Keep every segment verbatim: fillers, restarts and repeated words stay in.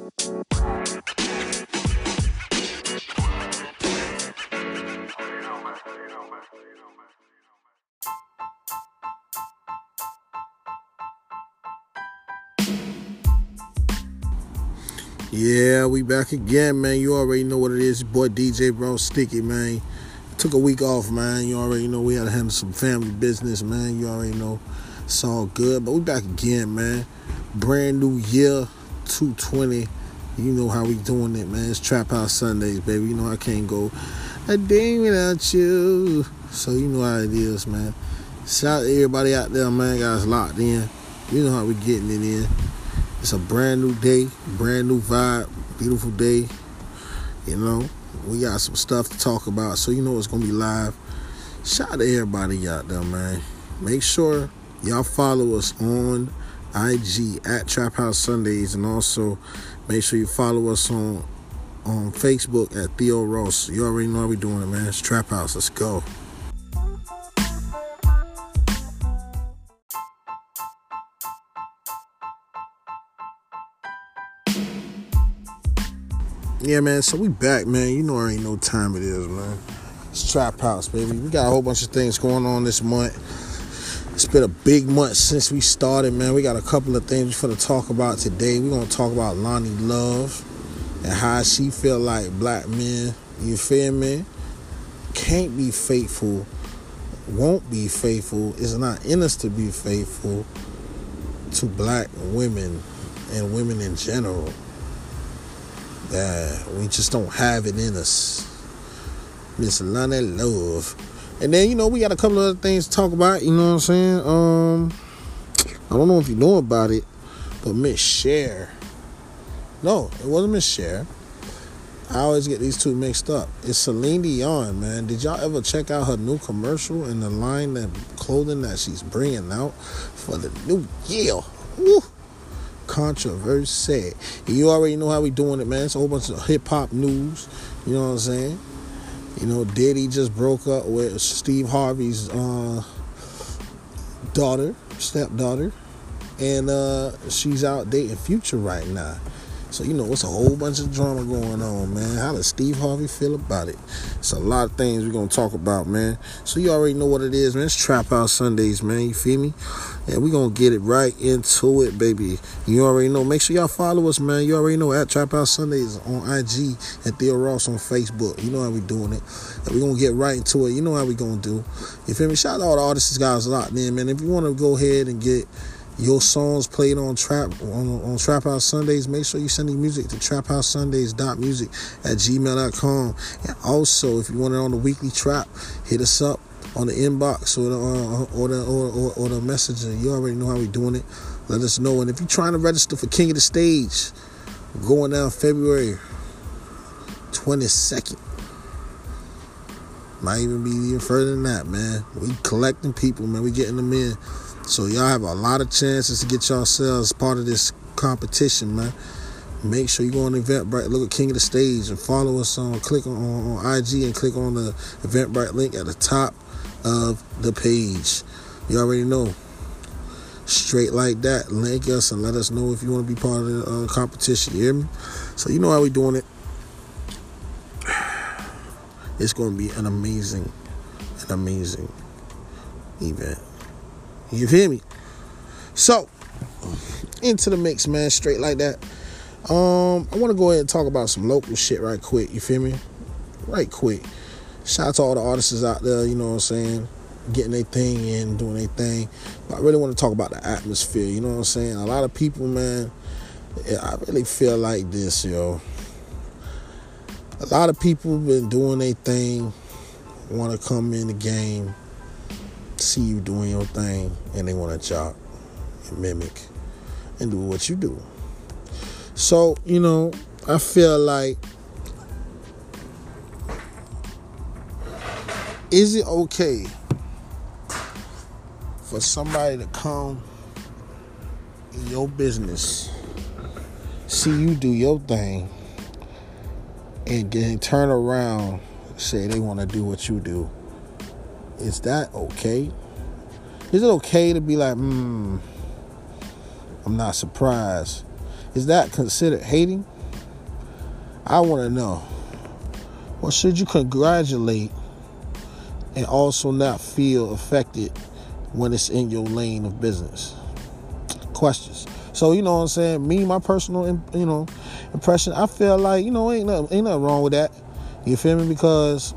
Yeah, we back again, man. You already know what it is. Your boy D J Bro Sticky, man. Took a week off, man. You already know we had to handle some family business, man. You already know it's all good. But we back again, man. Brand new year, two twenty. You know how we doing it, man. It's Trap House Sundays, baby. You know I can't go a day without you. So you know how it is, man. Shout out to everybody out there, man. Guys locked in. You know how we getting it in. It's a brand new day, brand new vibe, beautiful day. You know, we got some stuff to talk about, so you know it's going to be live. Shout out to everybody out there, man. Make sure y'all follow us on I G at Trap House Sundays, and also make sure you follow us on, on Facebook at Theo Ross. You already know how we doing it, man. It's Trap House. Let's go. Yeah, man, so we back, man. You know there ain't no time it is, man. It's Trap House, baby. We got a whole bunch of things going on this month. It's been a big month since we started, man. We got a couple of things we're going to talk about today. We're going to talk about Loni Love and how she feel like black men, you feel me, can't be faithful, won't be faithful, it's not in us to be faithful to black women and women in general. That we just don't have it in us. Miss Loni Love. And then, you know, we got a couple of other things to talk about, you know what I'm saying? Um, I don't know if you know about it, but Miss Cher. No, it wasn't Miss Cher. I always get these two mixed up. It's Celine Dion, man. Did y'all ever check out her new commercial and the line of clothing that she's bringing out for the new year? Woo! Controversy. You already know how we doing it, man. It's a whole bunch of hip-hop news. You know what I'm saying? You know, Diddy just broke up with Steve Harvey's uh, daughter, stepdaughter. And uh, she's out dating Future right now. So, you know, it's a whole bunch of drama going on, man. How does Steve Harvey feel about it? It's a lot of things we're going to talk about, man. So you already know what it is, man. It's Trap House Sundays, man. You feel me? And we're going to get it right into it, baby. You already know. Make sure y'all follow us, man. You already know at Trap House Sundays on I G and Theo Ross on Facebook. You know how we doing it. And we're going to get right into it. You know how we going to do. You feel me? Shout out to all the artists guys locked in, man. If you want to go ahead and get your songs played on Trap on, on Trap House Sundays, make sure you send the music to trap house sundays dot music at gmail dot com. And also, if you want it on the weekly trap, hit us up on the inbox or the uh, or the or, or, or the messenger. You already know how we doing it. Let us know. And if you're trying to register for King of the Stage, going down February twenty-second. Might even be even further than that, man. We collecting people, man. We getting them in. So y'all have a lot of chances to get yourselves part of this competition, man. Make sure you go on Eventbrite, look at King of the Stage, and follow us on, click on, on I G and click on the Eventbrite link at the top of the page. You already know. Straight like that, link us and let us know if you want to be part of the uh, competition. You hear me? So you know how we doing it. It's going to be an amazing, an amazing event. You feel me? So, into the mix, man. Straight like that. Um, I want to go ahead and talk about some local shit right quick. You feel me? Right quick. Shout out to all the artists out there, you know what I'm saying? Getting their thing in, doing their thing. But I really want to talk about the atmosphere, you know what I'm saying? A lot of people, man, I really feel like this, yo. A lot of people been doing their thing, want to come in the game, see you doing your thing, and they want to chop and mimic and do what you do. So, you know, I feel like, is it okay for somebody to come in your business, see you do your thing, and then turn around and say they want to do what you do? Is that okay? Is it okay to be like, hmm, I'm not surprised? Is that considered hating? I want to know, what should you congratulate and also not feel affected when it's in your lane of business? Questions. So, you know what I'm saying? Me, my personal, you know, impression, I feel like, you know, ain't nothing, ain't nothing wrong with that. You feel me? Because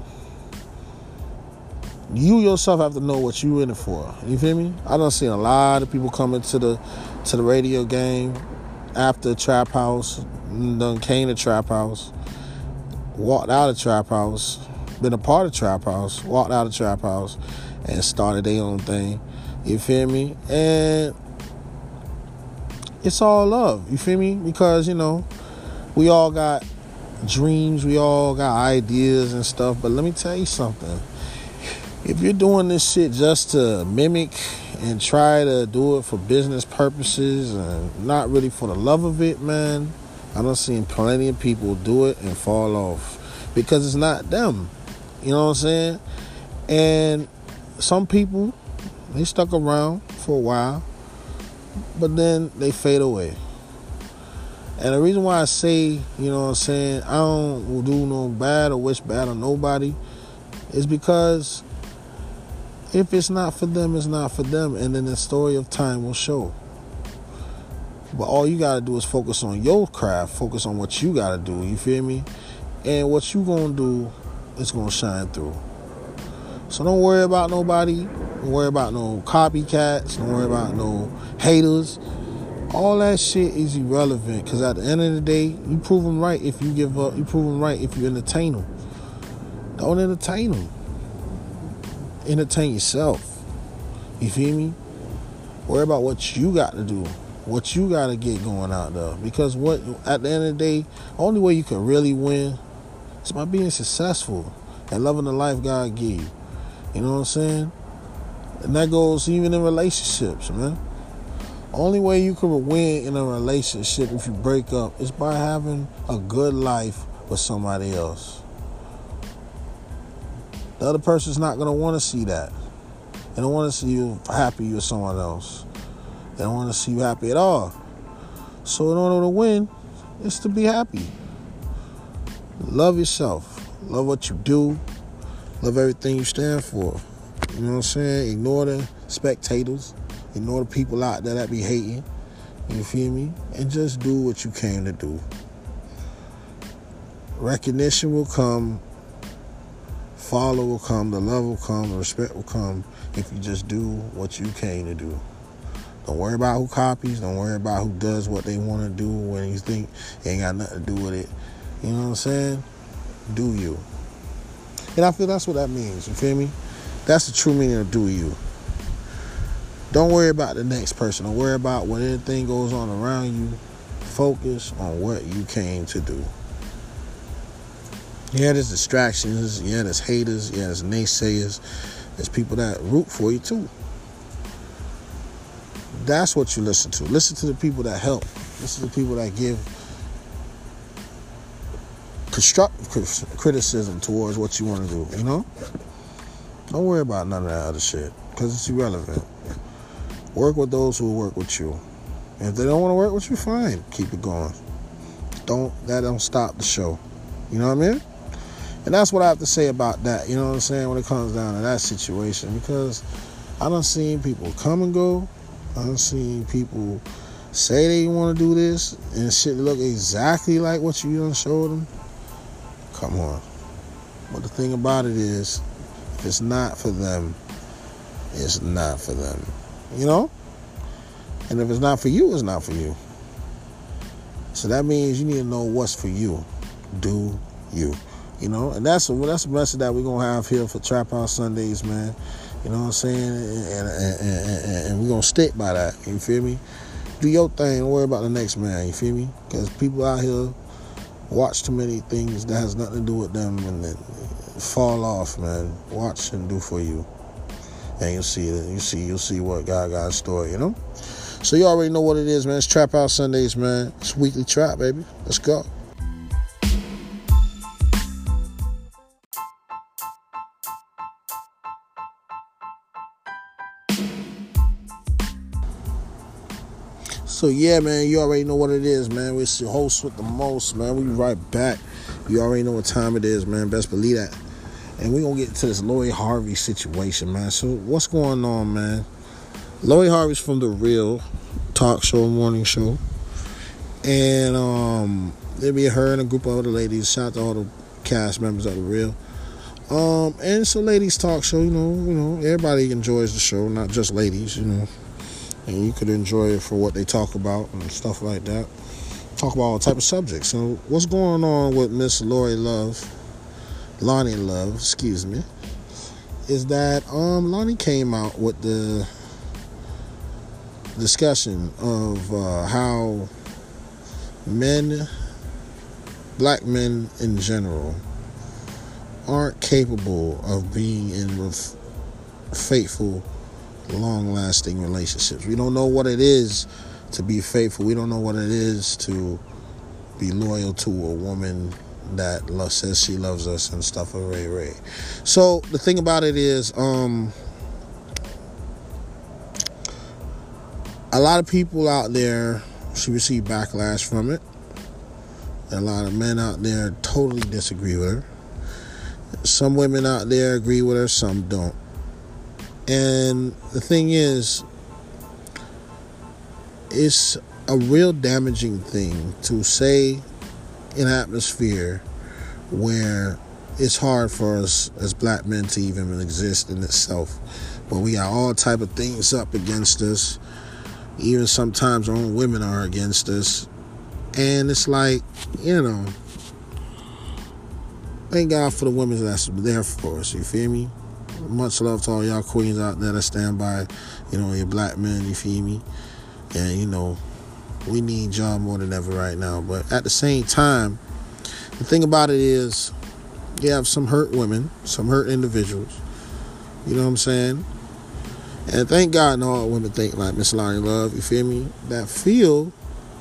you yourself have to know what you in it for. You feel me? I done seen a lot of people coming to the to the radio game after Trap House, done came to Trap House, walked out of Trap House, been a part of Trap House, walked out of Trap House, and started their own thing. You feel me? And it's all love. You feel me? Because, you know, we all got dreams, we all got ideas and stuff, but let me tell you something. If you're doing this shit just to mimic and try to do it for business purposes and not really for the love of it, man, I done seen plenty of people do it and fall off because it's not them. You know what I'm saying? And some people, they stuck around for a while, but then they fade away. And the reason why I say, you know what I'm saying, I don't do no bad or wish bad on nobody is because if it's not for them, it's not for them. And then the story of time will show. But all you got to do is focus on your craft, focus on what you got to do, you feel me? And what you going to do is going to shine through. So don't worry about nobody. Don't worry about no copycats. Don't worry about no haters. All that shit is irrelevant because at the end of the day, you prove them right if you give up. You prove them right if you entertain them. Don't entertain them. Entertain yourself. You feel me? Worry about what you got to do. What you got to get going out there. Because what at the end of the day, only way you can really win is by being successful and loving the life God gave you. You know what I'm saying? And that goes even in relationships, man. Only way you can win in a relationship if you break up is by having a good life with somebody else. The other person's not going to want to see that. They don't want to see you happy with someone else. They don't want to see you happy at all. So in order to win, it's to be happy. Love yourself. Love what you do. Love everything you stand for. You know what I'm saying? Ignore the spectators. Ignore the people out there that be hating. You feel me? And just do what you came to do. Recognition will come. Follow will come. The love will come. The respect will come if you just do what you came to do. Don't worry about who copies. Don't worry about who does what they want to do when you think it ain't got nothing to do with it. You know what I'm saying? Do you. And I feel that's what that means. You feel me? That's the true meaning of do you. Don't worry about the next person. Don't worry about what anything goes on around you. Focus on what you came to do. Yeah, there's distractions. Yeah, there's haters. Yeah, there's naysayers. There's people that root for you too. That's what you listen to. Listen to the people that help. Listen to the people that give constructive criticism towards what you want to do, you know? Don't worry about none of that other shit because it's irrelevant. Work with those who will work with you. And if they don't want to work with you, fine. Keep it going. Don't, that don't stop the show. You know what I mean? And that's what I have to say about that, you know what I'm saying, when it comes down to that situation. Because I done seen people come and go. I done seen people say they want to do this and shit look exactly like what you done showed them. Come on. But the thing about it is, if it's not for them, it's not for them. You know? And if it's not for you, it's not for you. So that means you need to know what's for you. Do you. You know? And that's a, that's a message that we're going to have here for Trap House Sundays, man. You know what I'm saying? And, and, and, and, and we're going to stick by that. You feel me? Do your thing. Don't worry about the next man. You feel me? Because people out here watch too many things that has nothing to do with them and then fall off, man. Watch and do for you. And you'll see it. You see, you'll see what God got in store, you know? So you already know what it is, man. It's Trap House Sundays, man. It's weekly trap, baby. Let's go. So yeah, man, you already know what it is, man. It's your host with the most, man. We right back. You already know what time it is, man. Best believe that. And we're going to get to this Lori Harvey situation, man. So what's going on, man? Lori Harvey's from The Real talk show, morning show. And um, there'll be her and a group of other ladies. Shout out to all the cast members of The Real. Um, and it's a ladies talk show, you know, you know, everybody enjoys the show, not just ladies, you know. And you could enjoy it for what they talk about and stuff like that. Talk about all type of subjects. So what's going on with Miss Lori Love, Loni Love, excuse me, is that um Loni came out with the discussion of uh, how men, black men in general, aren't capable of being in ref- faithful, long-lasting relationships. We don't know what it is to be faithful. We don't know what it is to be loyal to a woman that love, says she loves us and stuff. Ray Ray. So the thing about it is, um, a lot of people out there, she received backlash from it. A lot of men out there totally disagree with her. Some women out there agree with her, some don't. And the thing is, it's a real damaging thing to say in an atmosphere where it's hard for us as black men to even exist in itself. But we got all type of things up against us. Even sometimes our own women are against us. And it's like, you know, thank God for the women that's there for us, you feel me? Much love to all y'all queens out there that stand by, you know, your black men, you feel me? And, you know, we need y'all more than ever right now. But at the same time, the thing about it is, you have some hurt women, some hurt individuals, you know what I'm saying? And thank God no all women think like Miss Loni Love, you feel me? That feel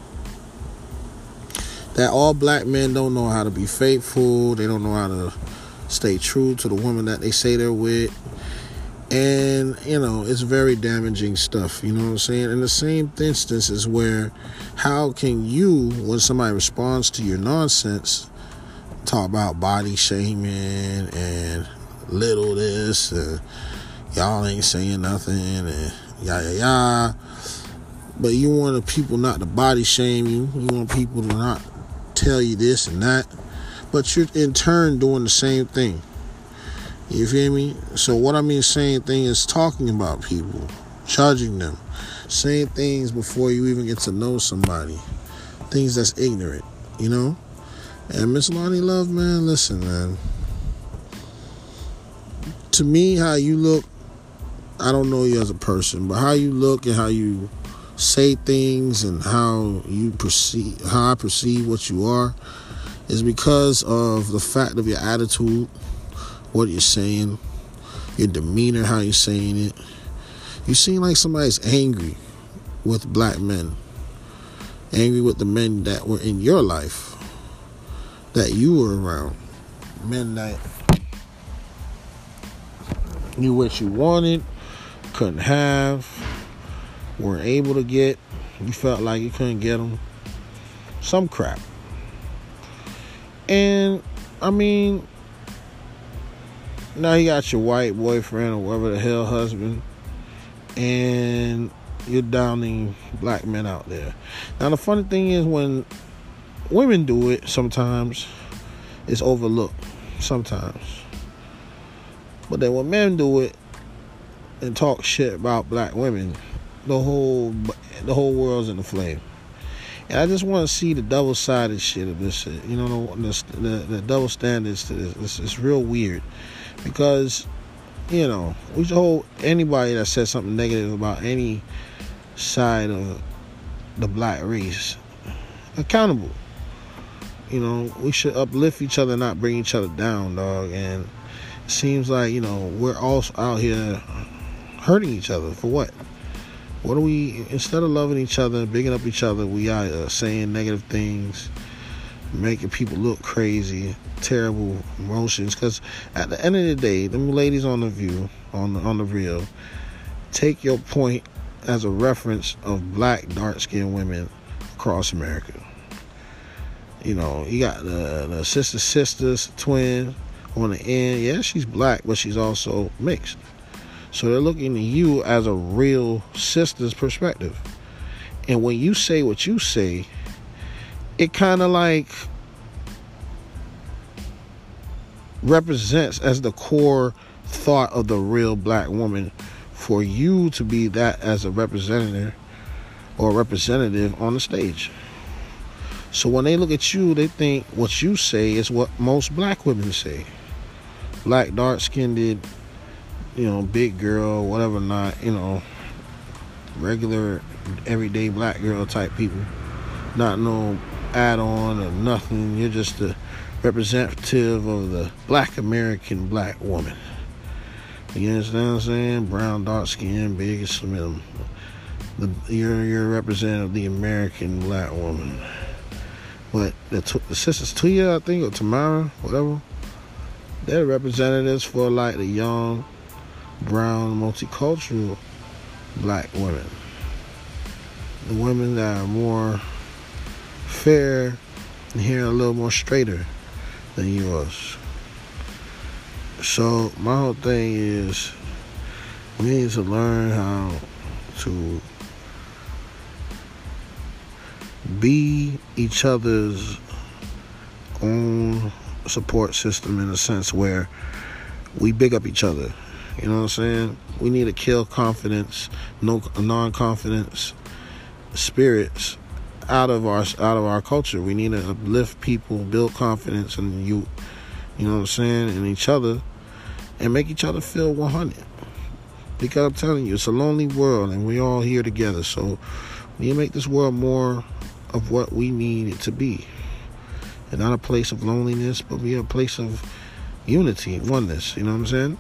that all black men don't know how to be faithful, they don't know how to stay true to the woman that they say they're with. And, you know, it's very damaging stuff, you know what I'm saying? In the same instance is where, how can you, when somebody responds to your nonsense, talk about body shaming and little this, and y'all ain't saying nothing, and yah, yah, yah. But you want the people not to body shame you. You want people to not tell you this and that. But you're in turn doing the same thing. You feel me? So what I mean same thing is talking about people, judging them, saying things before you even get to know somebody, things that's ignorant, you know? And Miss Loni Love, man, listen, man. To me, how you look, I don't know you as a person, but how you look and how you say things and how you perceive, how I perceive what you are, is because of the fact of your attitude, what you're saying, your demeanor, how you're saying it. You seem like somebody's angry with black men, angry with the men that were in your life, that you were around, men that knew what you wanted, couldn't have, weren't able to get, you felt like you couldn't get them, some crap. And, I mean, now you got your white boyfriend or whatever the hell husband, and you're downing black men out there. Now, the funny thing is when women do it, sometimes it's overlooked, sometimes. But then when men do it and talk shit about black women, the whole the whole world's in the flame. And I just want to see the double-sided shit of this shit. You know, the, the, the double standards to this. It's, it's real weird. Because, you know, we should hold anybody that says something negative about any side of the black race accountable. You know, we should uplift each other, not bring each other down, dog. And it seems like, you know, we're all out here hurting each other. For what? What are we, instead of loving each other, bigging up each other, we are uh, saying negative things, making people look crazy, terrible emotions. Because at the end of the day, them ladies on The View, on the, on the Real, take your point as a reference of black dark-skinned women across America. You know, you got the, the sister sisters, twin on the end. Yeah, she's black, but she's also mixed. So they're looking at you as a real sister's perspective. And when you say what you say, it kind of like represents as the core thought of the real black woman for you to be that as a representative or representative on the stage. So when they look at you, they think what you say is what most black women say. Black, dark-skinned, you know, big girl, whatever not, you know, regular, everyday black girl type people. Not no add-on or nothing. You're just the representative of the black American black woman. You understand what I'm saying? Brown, dark skin, big and slim. The, you're, you're a representative of the American black woman. But the, the sisters Tuya, I think, or Tamara, whatever, they're representatives for like the young, brown, multicultural black women. The women that are more fair and hair a little more straighter than yours. So my whole thing is we need to learn how to be each other's own support system in a sense where we big up each other. You know what I'm saying? We need to kill confidence, no non-confidence spirits out of our out of our culture. We need to uplift people, build confidence in you, you know what I'm saying, in each other, and make each other feel one hundred. Because I'm telling you, it's a lonely world, and we're all here together. So we need to make this world more of what we need it to be, and not a place of loneliness, but be a place of unity, oneness. You know what I'm saying?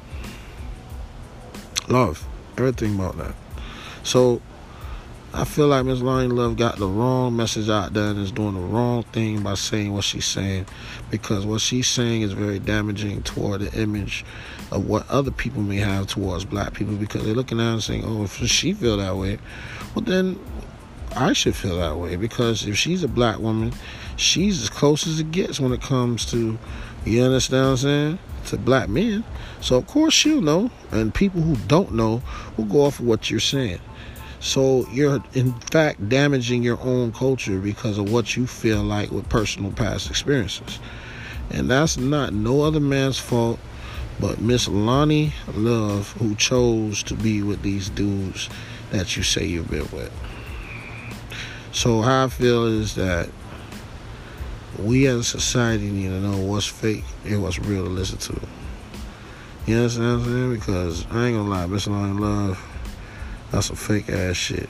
Love, everything about that. So I feel like Miss Lonnie Love got the wrong message out there and is doing the wrong thing by saying what she's saying, because what she's saying is very damaging toward the image of what other people may have towards black people, because they're looking at her and saying, oh, if she feel that way, well then I should feel that way, because if she's a black woman, she's as close as it gets when it comes to, you understand what I'm saying, to black men. So of course she'll know, and people who don't know will go off of what you're saying. So you're in fact damaging your own culture because of what you feel like with personal past experiences. And that's not no other man's fault but Miss Lonnie Love, who chose to be with these dudes that you say you've been with. So how I feel is that we as a society need to know what's fake and what's real to listen to. You understand what I'm saying? Because I ain't gonna lie, Miss Lonnie Love, that's some fake ass shit.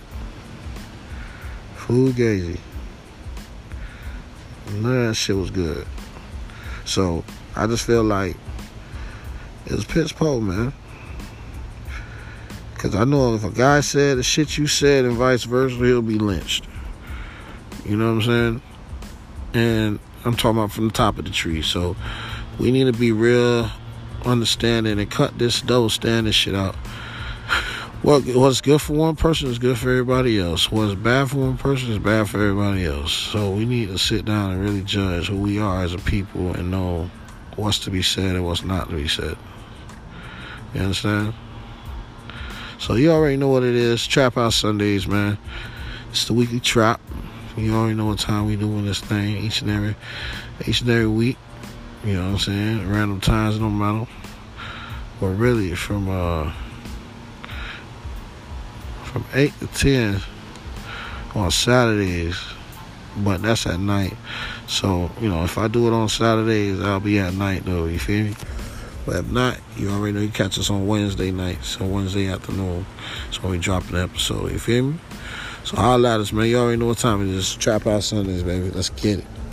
Fugazi. None of that shit was good. So I just feel like it was piss poor, man. Because I know if a guy said the shit you said and vice versa, he'll be lynched. You know what I'm saying? And I'm talking about from the top of the tree. So we need to be real understanding and cut this double standard shit out. What, what's good for one person is good for everybody else. What's bad for one person is bad for everybody else. So we need to sit down and really judge who we are as a people and know what's to be said and what's not to be said. You understand? So you already know what it is. Trap House Sundays, man. It's the weekly trap. You already know what time we doing this thing each and every each and every week. You know what I'm saying? Random times, no matter. But really, from uh, from eight to ten on Saturdays, but that's at night. So, you know, if I do it on Saturdays, I'll be at night, though. You feel me? But if not, you already know you catch us on Wednesday nights, on Wednesday afternoon. So we dropping the episode. You feel me? So holla at us, man. You already know what time it is. Trap House Sundays, baby. Let's get it.